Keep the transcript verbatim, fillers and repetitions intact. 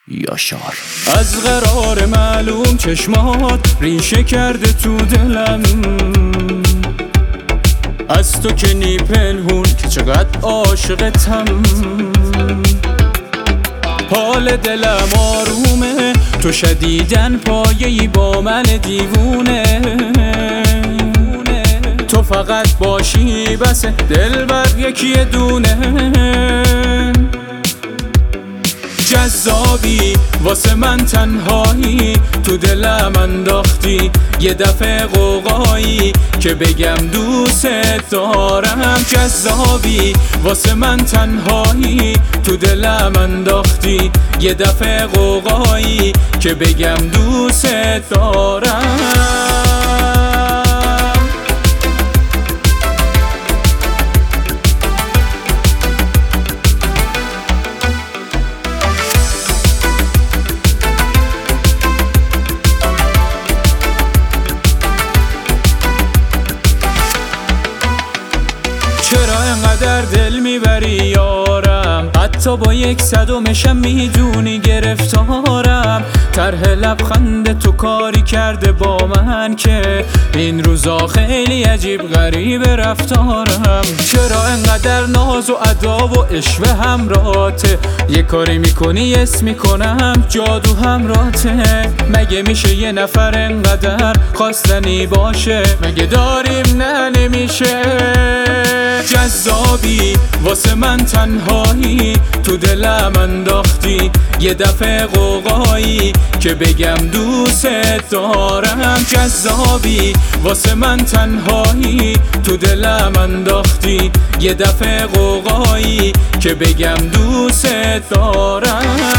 یاشار. از قرار معلوم چشمات ریشه کرده تو دلم، از تو که نی پنهون که چقدر عاشقتم. حال دلم آرومه، تو شدیدن پایه‌ای با من دیوونه. تو فقط باشی بس دلبر یکی دونه. جذابی واسه من تنهایی، تو دلم انداختی یه دفعه قوقایی که بگم دوست دارم. جذابی واسه من تنهایی، تو دلم انداختی یه دفعه قوقایی که بگم دوست دارم. چرا انقدر دل میبری یارم، حتی با یک صدمشم میدونی گرفتارم. طرح لبخند تو کاری کرده با من که این روزا خیلی عجیب غریب رفتارم. چرا انقدر ناز و ادا و عشوه همراته، یه کاری میکنی اسم میکنم جادو همراته. مگه میشه یه نفر انقدر خواستنی باشه، مگه داریم نه نمیشه. جذابی واسه من تنهایی، تو دلم انداختی یه دفعه قوقایی که بگم دوست دارم. جذابی واسه من تنهایی، تو دلم انداختی یه دفعه قوقایی که بگم دوست دارم.